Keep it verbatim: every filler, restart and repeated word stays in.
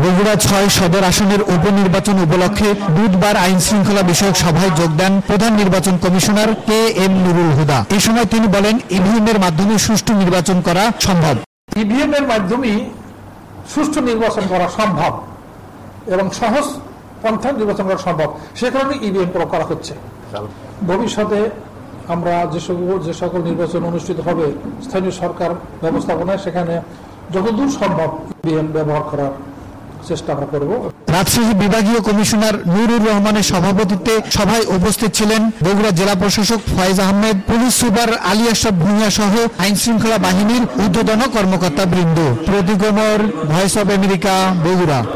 বগুড়া ছয় সদর আসনের উপনির্বাচন উপলক্ষে বুধবার আইন শৃঙ্খলা বিষয়ক সভায় যোগ দেন প্রধান নির্বাচন commissioner K M Nurul Huda. এ সময় তিনি বলেন, ইভিএম এর মাধ্যমে সুষ্ঠু নির্বাচন করা সম্ভব। ইভিএম এর মাধ্যমে সুষ্ঠু নির্বাচন করা সম্ভব এবং সহজ পন্থায় নির্বাচন করা সম্ভব, সে কারণে ইভিএম প্রয়োগ করা হচ্ছে। ভবিষ্যতে আমরা যে সকল যে সকল নির্বাচন অনুষ্ঠিত হবে স্থানীয় সরকার ব্যবস্থাপনায়, সেখানে যতদূর সম্ভব ইভিএম ব্যবহার করার চেষ্টা আমরা করব। রাজশাহী বিভাগীয় কমিশনার নুরুর রহমানের সভাপতিত্বে সভায় উপস্থিত ছিলেন বগুড়া জেলা প্রশাসক ফয়েজ আহমেদ, পুলিশ সুপার আলী আশরাফ ভূঁইয়া সহ আইন শৃঙ্খলা বাহিনীর ঊর্ধ্বতন কর্মকর্তা বৃন্দ। Protik Omar, voice of America, Bogura.